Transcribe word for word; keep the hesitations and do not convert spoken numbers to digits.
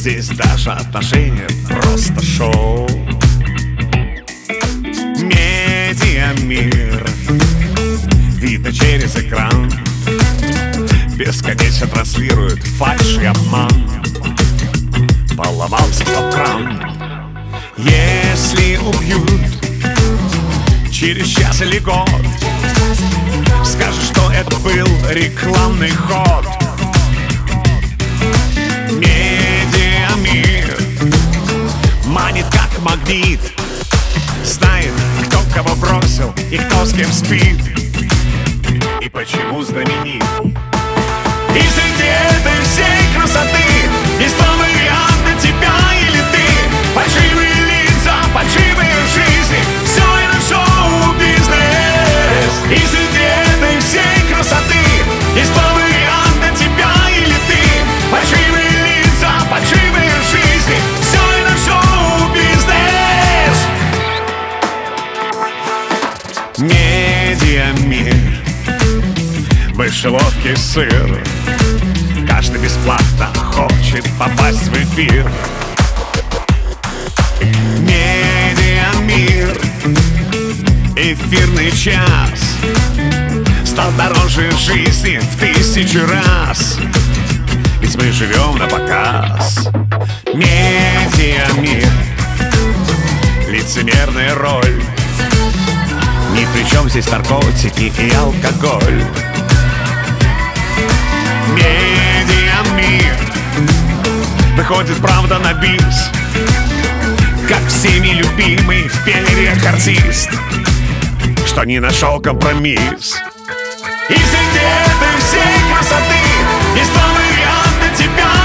Здесь даже отношения просто шоу. Медиамир видно через экран, бесконечно транслирует фальшь и обман. Поломался стоп-кран. Если убьют через час или год, скажешь, что это был рекламный ход. Медиамир манит как магнит, знает, кто кого бросил и кто с кем спит, и почему знаменит. И среди этой всей красоты есть два варианта: тебя или ты. Фальшивые лица, фальшивые жизни, все это шоу-бизнес. И среди этой всей красоты есть два варианта: тебя или ты. Фальшивые лица, фальшивые жизни, все это шоу-бизнес. Медиамир, мышеловки сыр, каждый бесплатно хочет попасть в эфир. Медиамир, эфирный час стал дороже жизни в тысячу раз, ведь мы живем на показ. Медиамир, лицемерная роль, ни при чем здесь наркотики и алкоголь. Медиамир, выходит правда на бис, как всеми любимый в перьях артист, что не нашел компромисс. И среди этой всей красоты есть два варианта: тебя